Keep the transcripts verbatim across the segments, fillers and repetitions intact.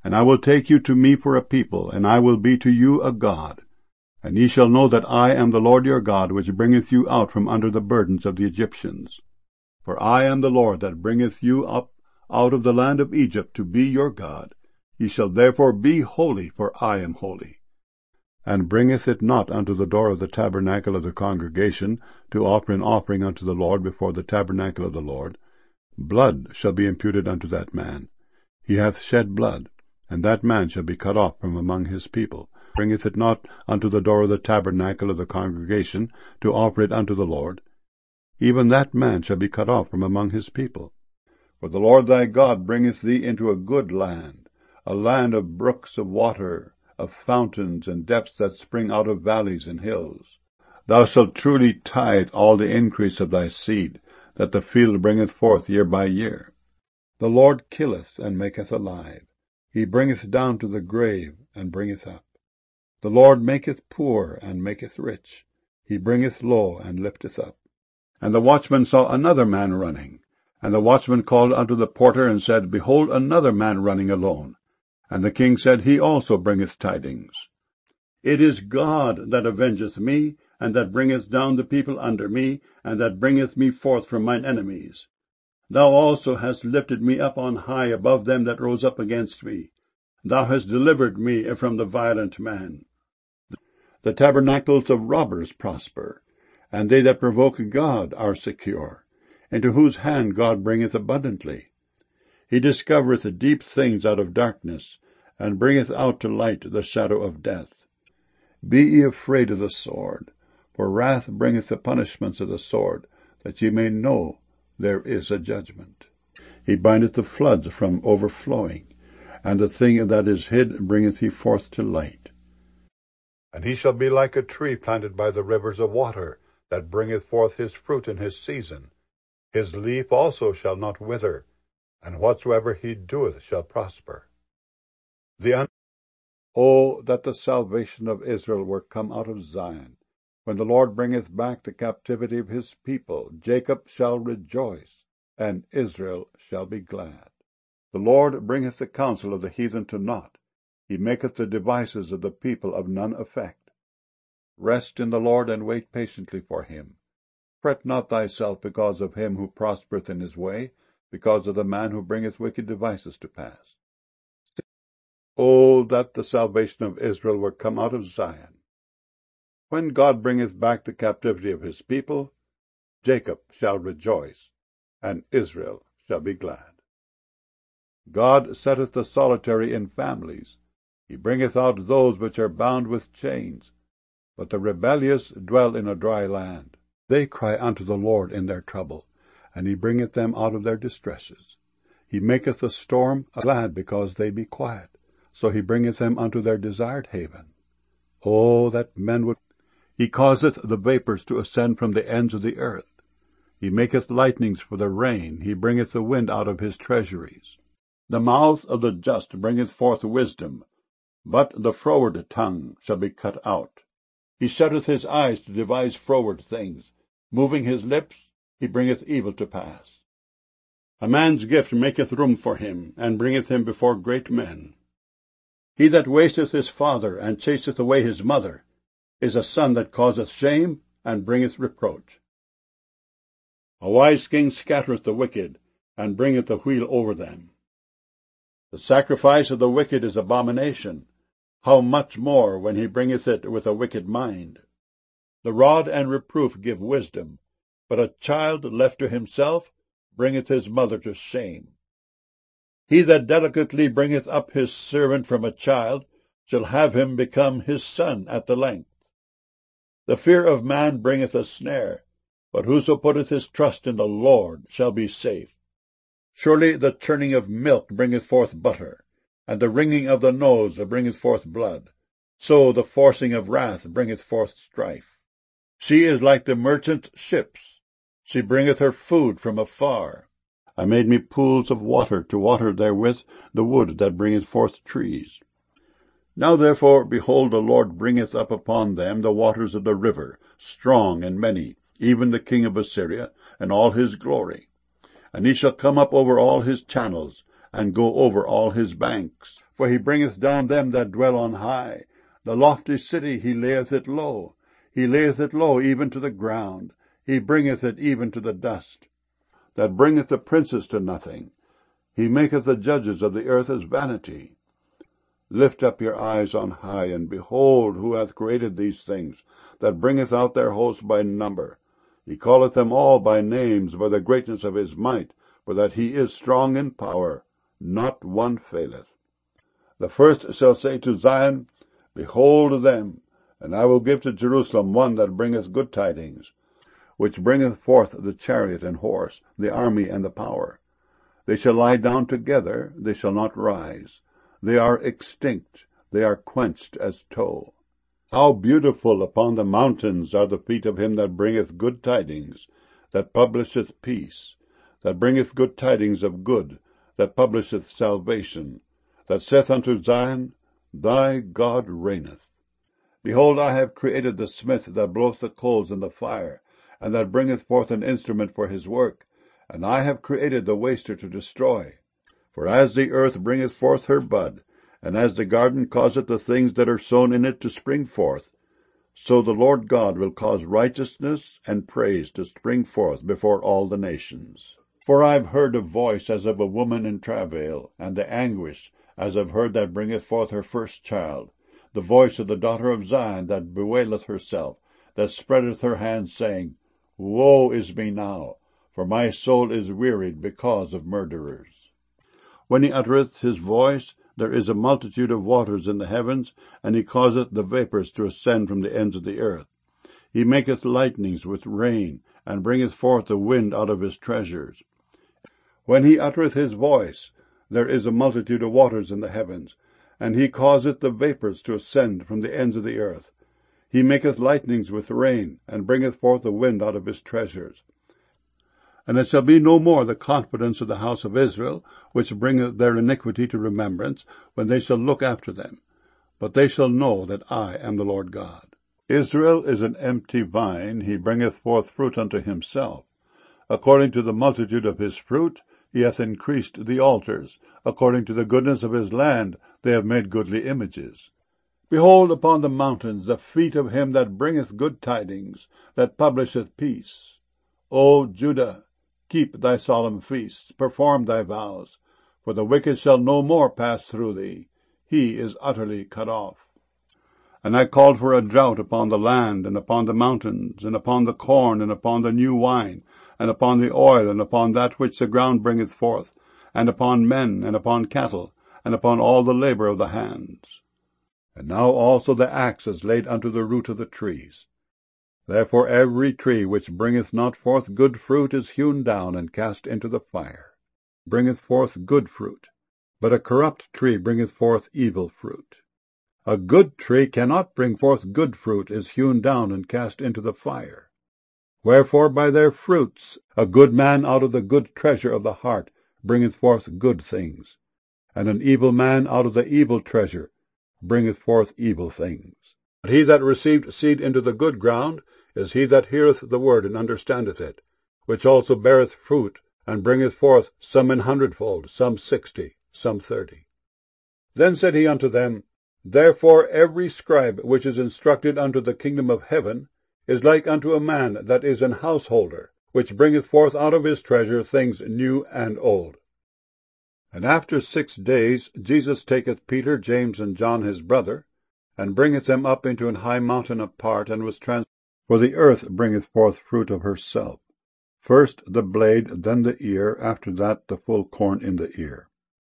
And I will take you to me for a people, and I will be to you a God. And ye shall know that I am the Lord your God, which bringeth you out from under the burdens of the Egyptians. For I am the Lord that bringeth you up out of the land of Egypt to be your God. Ye shall therefore be holy, for I am holy. And bringeth it not unto the door of the tabernacle of the congregation, to offer an offering unto the Lord before the tabernacle of the Lord, blood shall be imputed unto that man. He hath shed blood, and that man shall be cut off from among his people. Bringeth it not unto the door of the tabernacle of the congregation, to offer it unto the Lord, even that man shall be cut off from among his people. For the Lord thy God bringeth thee into a good land, a land of brooks of water, of fountains and depths that spring out of valleys and hills. Thou shalt truly tithe all the increase of thy seed, that the field bringeth forth year by year. The Lord killeth and maketh alive. He bringeth down to the grave and bringeth up. The Lord maketh poor and maketh rich. He bringeth low and lifteth up. And the watchman saw another man running. And the watchman called unto the porter, and said, Behold, another man running alone. And the king said, He also bringeth tidings. It is God that avengeth me, and that bringeth down the people under me, and that bringeth me forth from mine enemies. Thou also hast lifted me up on high above them that rose up against me. Thou hast delivered me from the violent man. The tabernacles of robbers prosper, and they that provoke God are secure, into whose hand God bringeth abundantly. He discovereth the deep things out of darkness, and bringeth out to light the shadow of death. Be ye afraid of the sword, for wrath bringeth the punishments of the sword, that ye may know there is a judgment. He bindeth the floods from overflowing, and the thing that is hid bringeth he forth to light. And he shall be like a tree planted by the rivers of water, that bringeth forth his fruit in his season. His leaf also shall not wither, and whatsoever he doeth shall prosper. The un- Oh, that the salvation of Israel were come out of Zion! When the Lord bringeth back the captivity of his people, Jacob shall rejoice, and Israel shall be glad. The Lord bringeth the counsel of the heathen to naught. He maketh the devices of the people of none effect. Rest in the Lord, and wait patiently for him. Fret not thyself because of him who prospereth in his way, because of the man who bringeth wicked devices to pass. Oh, that the salvation of Israel were come out of Zion! When God bringeth back the captivity of his people, Jacob shall rejoice, and Israel shall be glad. God setteth the solitary in families. He bringeth out those which are bound with chains. But the rebellious dwell in a dry land. They cry unto the Lord in their trouble, and he bringeth them out of their distresses. He maketh the storm glad because they be quiet, so he bringeth them unto their desired haven. Oh, that men would... He causeth the vapours to ascend from the ends of the earth. He maketh lightnings for the rain. He bringeth the wind out of his treasuries. The mouth of the just bringeth forth wisdom, but the froward tongue shall be cut out. He setteth his eyes to devise froward things. Moving his lips, he bringeth evil to pass. A man's gift maketh room for him, and bringeth him before great men. He that wasteth his father, and chaseth away his mother, is a son that causeth shame, and bringeth reproach. A wise king scattereth the wicked, and bringeth the wheel over them. The sacrifice of the wicked is abomination. How much more when he bringeth it with a wicked mind? The rod and reproof give wisdom, but a child left to himself bringeth his mother to shame. He that delicately bringeth up his servant from a child shall have him become his son at the length. The fear of man bringeth a snare, but whoso putteth his trust in the Lord shall be safe. Surely the churning of milk bringeth forth butter, and the wringing of the nose bringeth forth blood. So the forcing of wrath bringeth forth strife. She is like the merchant ships. She bringeth her food from afar. I made me pools of water to water therewith the wood that bringeth forth trees. Now therefore, behold, the Lord bringeth up upon them the waters of the river, strong and many, even the king of Assyria, and all his glory. And he shall come up over all his channels, and go over all his banks. For he bringeth down them that dwell on high. The lofty city he layeth it low. He layeth it low even to the ground. He bringeth it even to the dust. That bringeth the princes to nothing. He maketh the judges of the earth as vanity. Lift up your eyes on high, and behold who hath created these things, that bringeth out their host by number. He calleth them all by names by the greatness of his might, for that he is strong in power. Not one faileth. The first shall say to Zion, Behold them, and I will give to Jerusalem one that bringeth good tidings, which bringeth forth the chariot and horse, the army and the power. They shall lie down together, they shall not rise. They are extinct, they are quenched as tow. How beautiful upon the mountains are the feet of him that bringeth good tidings, that publisheth peace, that bringeth good tidings of good, that publisheth salvation, that saith unto Zion, Thy God reigneth. Behold, I have created the smith that bloweth the coals in the fire, and that bringeth forth an instrument for his work, and I have created the waster to destroy. For as the earth bringeth forth her bud, and as the garden causeth the things that are sown in it to spring forth, so the Lord God will cause righteousness and praise to spring forth before all the nations. For I have heard a voice as of a woman in travail, and the anguish as of her that bringeth forth her first child, the voice of the daughter of Zion that bewaileth herself, that spreadeth her hands, saying, Woe is me now, for my soul is wearied because of murderers. When he uttereth his voice, there is a multitude of waters in the heavens, and he causeth the vapours to ascend from the ends of the earth. He maketh lightnings with rain, and bringeth forth the wind out of his treasures. When he uttereth his voice, there is a multitude of waters in the heavens, and he causeth the vapours to ascend from the ends of the earth. He maketh lightnings with rain, and bringeth forth the wind out of his treasures. And it shall be no more the confidence of the house of Israel, which bringeth their iniquity to remembrance, when they shall look after them. But they shall know that I am the Lord God. Israel is an empty vine, he bringeth forth fruit unto himself. According to the multitude of his fruit, he hath increased the altars. According to the goodness of his land, they have made goodly images. Behold upon the mountains the feet of him that bringeth good tidings, that publisheth peace. O Judah, keep thy solemn feasts, perform thy vows, for the wicked shall no more pass through thee. He is utterly cut off. And I called for a drought upon the land, and upon the mountains, and upon the corn, and upon the new wine, and upon the oil, and upon that which the ground bringeth forth, and upon men, and upon cattle, and upon all the labour of the hands. And now also the axe is laid unto the root of the trees. Therefore every tree which bringeth not forth good fruit is hewn down and cast into the fire. Bringeth forth good fruit, but a corrupt tree bringeth forth evil fruit. A good tree cannot bring forth good fruit, is hewn down and cast into the fire. Wherefore by their fruits a good man out of the good treasure of the heart bringeth forth good things, and an evil man out of the evil treasure bringeth forth evil things. But he that received seed into the good ground is he that heareth the word and understandeth it, which also beareth fruit, and bringeth forth some an hundredfold, some sixty, some thirty. Then said he unto them, Therefore every scribe which is instructed unto the kingdom of heaven is like unto a man that is an householder, which bringeth forth out of his treasure things new and old. And after six days Jesus taketh Peter, James, and John his brother, and bringeth them up into an high mountain apart, and was transformed. For the earth bringeth forth fruit of herself, first the blade, then the ear, after that the full corn in the ear.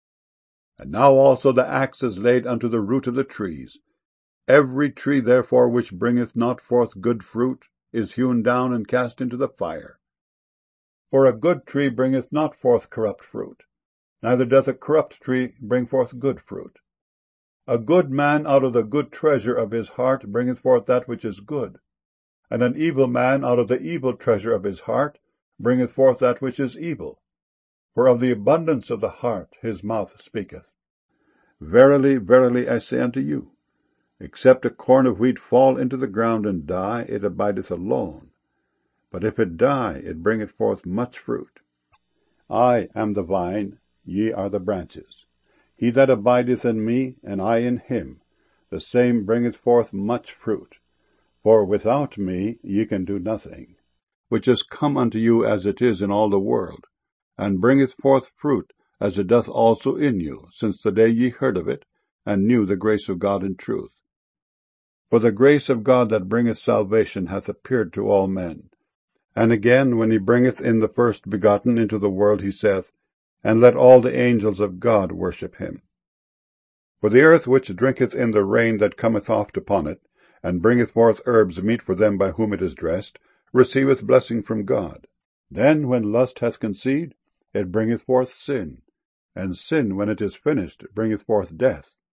And now also the axe is laid unto the root of the trees. Every tree therefore which bringeth not forth good fruit is hewn down and cast into the fire. For a good tree bringeth not forth corrupt fruit, neither doth a corrupt tree bring forth good fruit. A good man out of the good treasure of his heart bringeth forth that which is good, and an evil man out of the evil treasure of his heart bringeth forth that which is evil. For of the abundance of the heart his mouth speaketh. Verily, verily, I say unto you, except a corn of wheat fall into the ground and die, it abideth alone. But if it die, it bringeth forth much fruit. I am the vine, ye are the branches. He that abideth in me, and I in him, the same bringeth forth much fruit. For without me ye can do nothing. Which is come unto you as it is in all the world, and bringeth forth fruit, as it doth also in you, since the day ye heard of it, and knew the grace of God in truth. For the grace of God that bringeth salvation hath appeared to all men. And again, when he bringeth in the first begotten into the world, he saith, And let all the angels of God worship him. For the earth which drinketh in the rain that cometh oft upon it, and bringeth forth herbs meet for them by whom it is dressed, receiveth blessing from God. Then, when lust hath conceived, it bringeth forth sin. And sin, when it is finished, bringeth forth death.